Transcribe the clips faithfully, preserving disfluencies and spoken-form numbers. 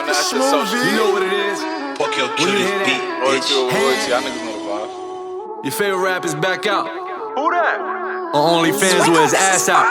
That's the social. You know what it is. Fuck your cuties beat, Royalty bitch. over royalty. Y'all niggas know the vibe. Your favorite rap is back out Who that? on OnlyFans with his ass out.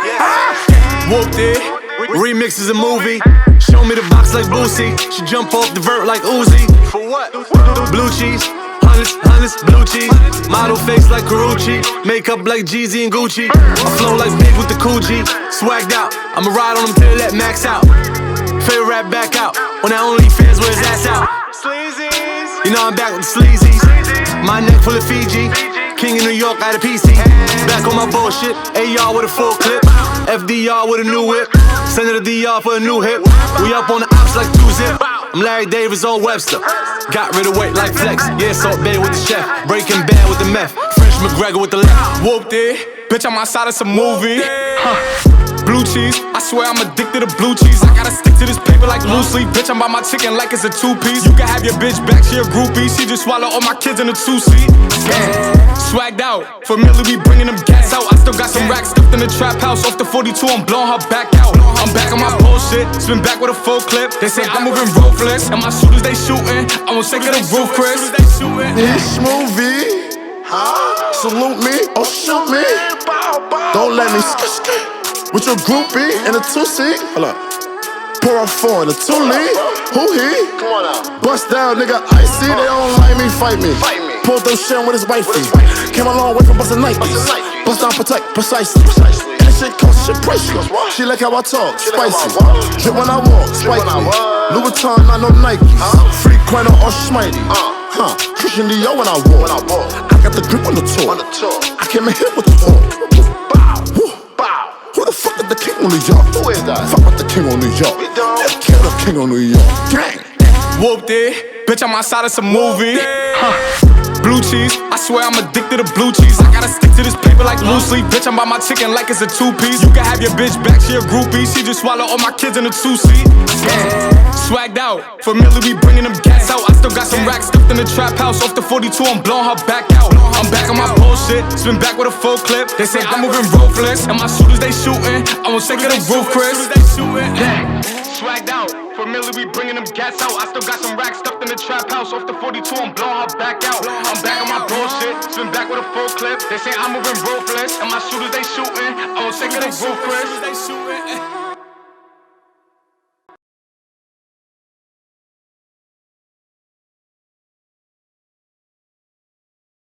Whooped it. Remix is a movie. Show me the box like Boosie. She jump off the vert like Uzi. For what? Blue cheese. Hundreds, hundreds, blue cheese. Model face like Karuchi. Makeup like Jeezy and Gucci. I flow like Big with the Coogee. Swagged out. I'ma ride on them till that max out. Favorite rap back out on that OnlyFans with his ass out. Sleazies. You know I'm back with the sleazies. My neck full of Fiji. King in New York out of P C. Back on my bullshit. A R with a full clip. F D R with a new whip. Send it to D R for a new hip. We up on the ops like two zip. I'm Larry Davis on Webster. Got rid of weight like Flex. Yeah, Salt Bay with the chef. Breaking Bad with the meth. French McGregor with the left. Whooped it. Bitch, I'm outside of some movie. Huh. Blue cheese, I swear I'm addicted to blue cheese. I gotta stick to this paper like loosely. Bitch, I'm by my chicken like it's a two-piece. You can have your bitch back, she a groupie. She just swallow all my kids in a two-seat. Yeah. Swagged out, familiar, we bringing them gas out. I still got some racks stuffed in the trap house. Off the forty-two, I'm blowing her back out. I'm back on my bullshit, spin back with a full clip. They say I'm moving ruthless, and my shooters they shooting. I won't shake it the roof, Chris. This movie, huh? Salute me or shoot me. Don't let me sk sk with your groupie in a two-seat. Hold up. Pour a four in a two-lead. Who he? Come on now. Bust down, nigga. Icy. They don't like me, fight me. Fight me. Pulled those shit with his wifey. With his wifey. Came a long way from busting Nikes. Bustin' Nikes. Bust down, protect, precisely. Precisely. And this shit costs shit pricey. Cost what? She like how I talk, She like spicy. how I walk. Drip when I walk, Drip when I spiky. walk. Louboutin, not no Nikes. Huh? Frequent or Schmitey. Uh. Huh? Christian Dior when I walk. When I walk. I got the grip on the tour. On the tour. I came in here with the talk. Bow. Woo. Bow. Who the fuck is the king on New York? Who is that? Fuck with the king on New York. We don't. Yeah, kill the king on New York. Gang. Whooped it. Bitch, I'm outside of some movie. Huh. Blue cheese, I swear I'm addicted to blue cheese. I gotta stick to this paper like loosely. Bitch, I'm by my chicken like it's a two-piece. You can have your bitch back, she a groupie. She just swallow all my kids in a two-seat. Yeah. Swagged out, familiar, we bringing them gas out. I still got some racks stuffed in the trap house. Off the forty-two, I'm blowing her back out. I'm back on my bullshit, spin back with a full clip. They say I'm moving ruthless, and my shooters they shooting. I won't shake it the roof, Chris. Yeah. Swagged out, familiar, we bringing them gas out. I still got some racks stuffed in the trap house. Off the forty-two, I'm blowing her back out. I'm back on my bullshit, spin back with a full clip. They say I'm moving ruthless, and my shooters they shooting. I won't shake it the roof, Chris.